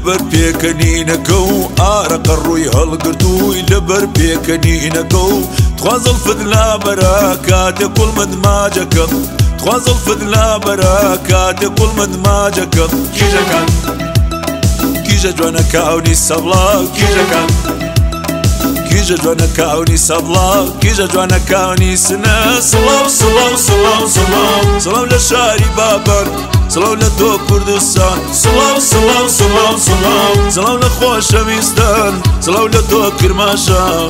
لەبەر پێکەنینەکە و ئارەقە ڕووی هەڵگرتووی لەبەر پێکەنینەکە و تخوازڵ فدلا بەرە کاتێ کوڵمت ماجەکەم تخوازڵ فدلا بەرە کاتێ کوڵمت ماجەکەم کیژەکان کیژە جوانە کاونی سەبڵا کیژەکان کیژە جوانە کاونی سەبڵا کیژە جوانە کاونی سنە سڵاو سڵاو سڵاو سڵاو سڵاو لە شاری بابەر سڵاو لە تۆ کوردستان سڵاو سڵاو سڵاو سڵاو سڵاو لە خۆشەویستان سڵاو لە تۆ کرماشان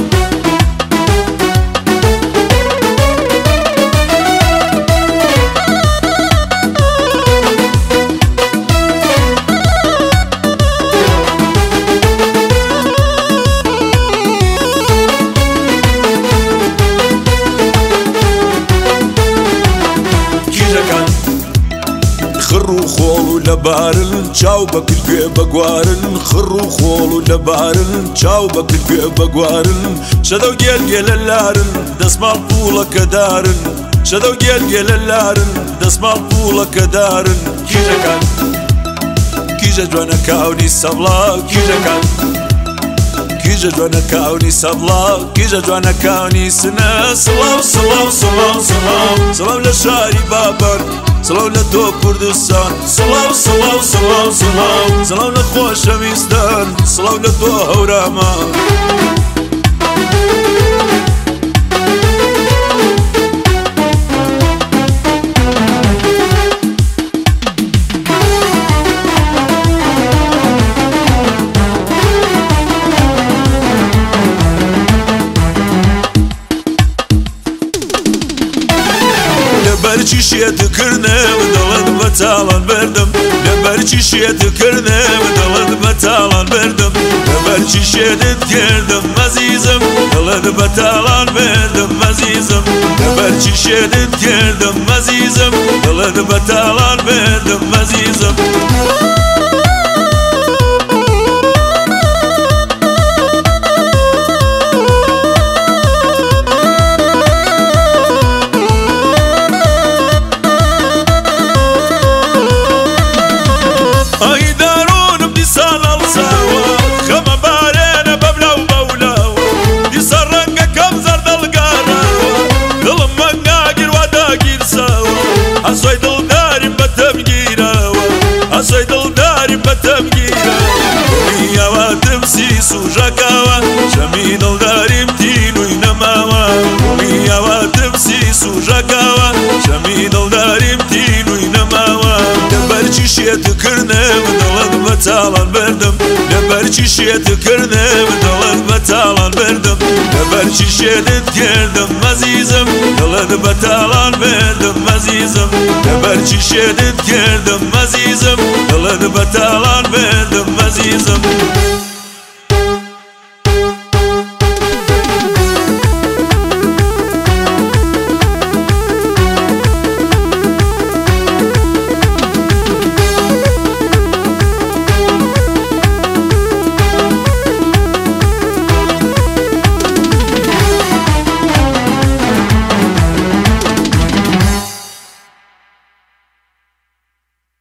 خڕ و خۆڵ و لەبارن چاو بەکرد گوێ بەگوارن خڕ و خۆڵ و لەبارن چاو بەکرد گوێ بەگوارن شەدە و گێلگێ لە لارن دەسماڵ پوڵەکە دارن شەدە و گێلگێ لە لارن دەسماڵ پوڵەکە دارن کیژەکان کیژە جوانە کاونی سەبڵا کیژەکان کیژە جوانە کاونی سەبڵا کیژە جوانە کاونی سنە سڵاو سڵاو سڵاو سڵاو سڵاو لە شاری بابەر سڵاو لە تۆ کوردستان سڵاو سڵاو سڵاو سڵاو سڵاو لە خۆشەویستان سڵاو لە تۆ هەورامان لەبەرچی شێتکردنێم دڵت بە تاڵان بردم لەبەرچی شێتکردنێم دڵت بە تاڵان بردم لەبەرچی شێتت کردم مەزیزم دڵت بە تاڵان بردم مەزیزم لەبەرچی شێتت کردم مەزیزم دڵت بە تاڵان بردم مەزیزم ئەسۆی دڵداریم بەتەم گیرەوە ئەسۆی دڵداریم بەتەم گیرەوە میاواتم سی سوژەکەوە شەمی دڵداریم تینووی نەماوە میاواتم سی سوژەکەوە شەمی دڵداریم تینووی نەماوە لەبەرچی شێتکردنێم دڵت بە تاڵان بردم لەبەرچی شێتکردنێم دڵت بە تاڵان بردم لەبەرچی شێتت کردم مەزیزم دڵت بە تاڵان بردم مەزیزم لەبەرچی شێتت کردم مەزیزم دڵت بە تاڵان بردم مەزیزم